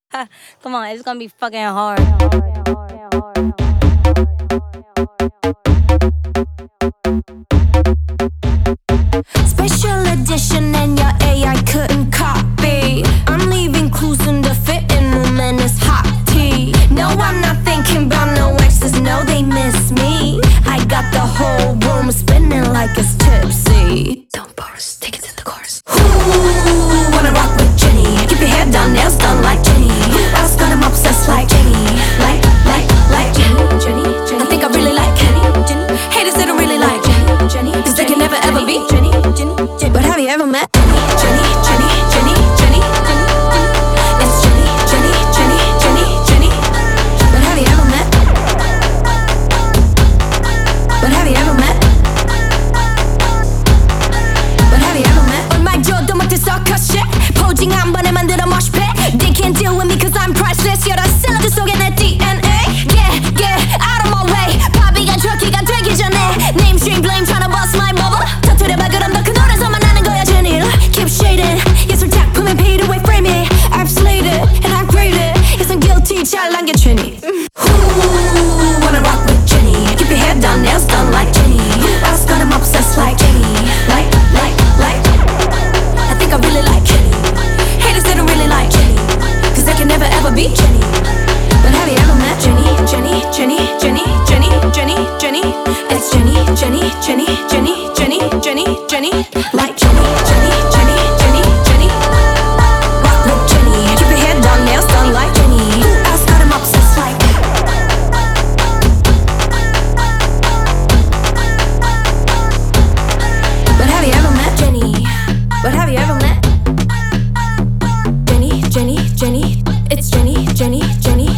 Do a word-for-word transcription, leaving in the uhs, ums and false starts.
Come on, it's gonna be fucking hard. Special edition and your A I couldn't copy. I'm leaving clues in the fitting room and it's hot tea. No, I'm not thinking about no exes, no, they miss me. I got the whole room spinning like it's tipsy. Don't bars, take it to the chorus. Who wanna rock with Jenny? Keep your hair done, nails done like Jenny. Who else got him obsessed like Jenny? Like, like, like Jenny, Jenny, Jenny. I think I really like Jenny, Jenny. Haters, they don't really like Jenny, Jenny. Cause they can never ever be Jenny, Jenny, Jenny. But have you ever met Jenny, Jenny, Jenny, Jenny, Jenny? It's Jenny, Jenny, Jenny, Jenny, Jenny. But have you ever met? But have you ever met? But have you ever met? 얼마 줘도 못해 circus shit. 포징 한 번에 만들어 mosh pit. They can't deal with me cause I'm priceless. You're the 샐러드 속에 내 D N A. Yeah, yeah, out of my way. 바비가 트럭키가 되기 전에 Name stream blame tryna bust my bubble. 터뜨려봐 그럼 더 큰 노래서만 나는 거야 Jenny. Keep shading. 예술 작품에 paid away frame it. I've slayed it and I grade it. Yes I'm guilty 잘난 게 Jenny. Who wanna rock with Jenny? Keep your hair done, nails done like Jenny. Who else got him obsessed like Jenny? Like, like, like. I think I really like Jenny. Haters they don't really like Jenny. Cause they can never ever be Jenny. But have you ever met Jenny, Jenny, Jenny, Jenny, Jenny, Jenny, Jenny? It's Jenny, Jenny, Jenny, Jenny, Jenny, Jenny, Jenny. Like Jenny, Jenny, Jenny, Jenny, Jenny. Rock with Jenny. Keep your hair done, nails done like Jenny. Who else got him obsessed like? But have you ever met Jenny? But have you ever met Jenny, Jenny, Jenny? It's Jenny, Jenny, Jenny.